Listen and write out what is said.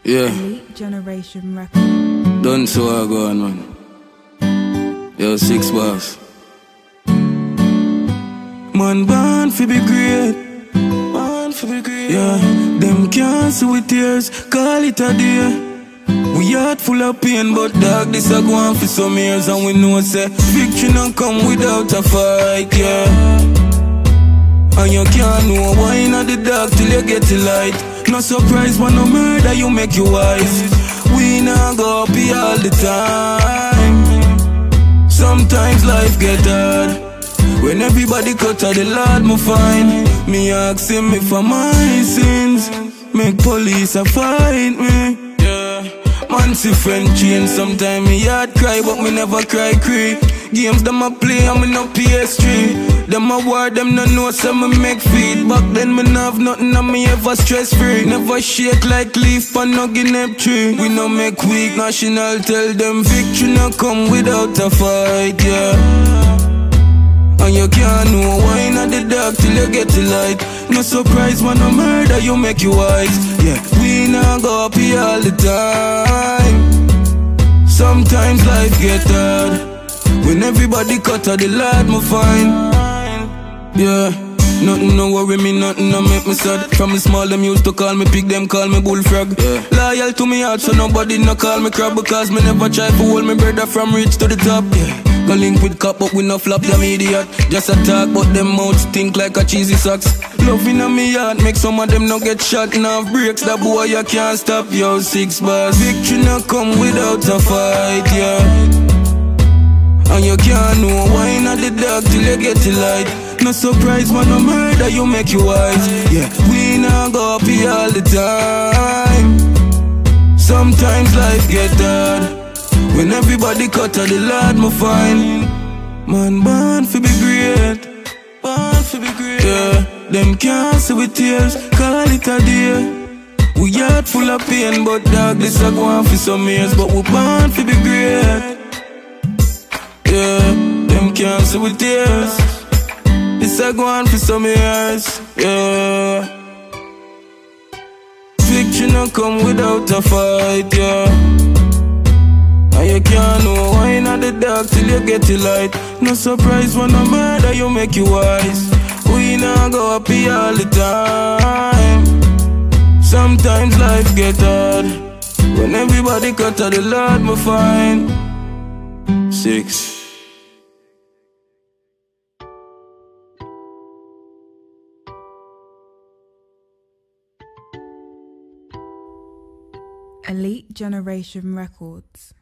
Yeah. Elite Generation Record. Done so I go on, man. Yo, 6 bars. Man, born fi be great. Born fi be great. Yeah, them can't see with tears. Call it a day. We heart full of pain, but dog, this a go on for some years. And we know say victory not come without a fight, yeah. And you can't know why not the dark till you get the light. No surprise when no murder you make you wise. We not go up here all the time. Sometimes life get hard. When everybody cut out the Lord me find. Me ask him if for my sins. Make police a fight me. Yeah. Man see friend change. Sometimes me heart cry but me never cry cree. Games them a play and me no PS3. Them a war, them no know so me make feed. Back then me no have nothing and me ever stress free. Never shake like leaf on no guinea tree. We no make weak national, tell them victory no come without a fight, yeah. And you can't know why not the dark till you get the light. No surprise when no murder you make you wise, yeah. We not go up here all the time. Sometimes life get hard. When everybody cut out the Lord me find. Yeah, nothing no worry me, nothing no make me sad. From me small them used to call me pig, them call me bullfrog, yeah. Loyal to me heart so nobody no call me crab. Because me never try to hold me brother from reach to the top, yeah. Go link with cop but we no flop them idiot. Just a talk but them mouths think like a cheesy socks. Loving on me heart make some of them no get shot. Now breaks that boy you can't stop, yo 6 bars. Victory no come without a fight, yeah. And you can't know why not the dark till you get the light. No surprise when no murder you make you wise, yeah. We not go up here all the time. Sometimes life get hard. When everybody cut out the Lord me find. Man born fi be great. Born fi be great, yeah. Them can't see with tears. Call it a day. We heart full of pain, but dog this a go on for some years. But we born fi be great. Yeah, them can't see with tears. This a go on for some years, yeah. Victory no come without a fight, yeah. And you can't know why not the dark till you get the light. No surprise when no murder you make you wise. We not go up here all the time. Sometimes life get hard. When everybody cut out the Lord me find. 6. Elite Generation Records.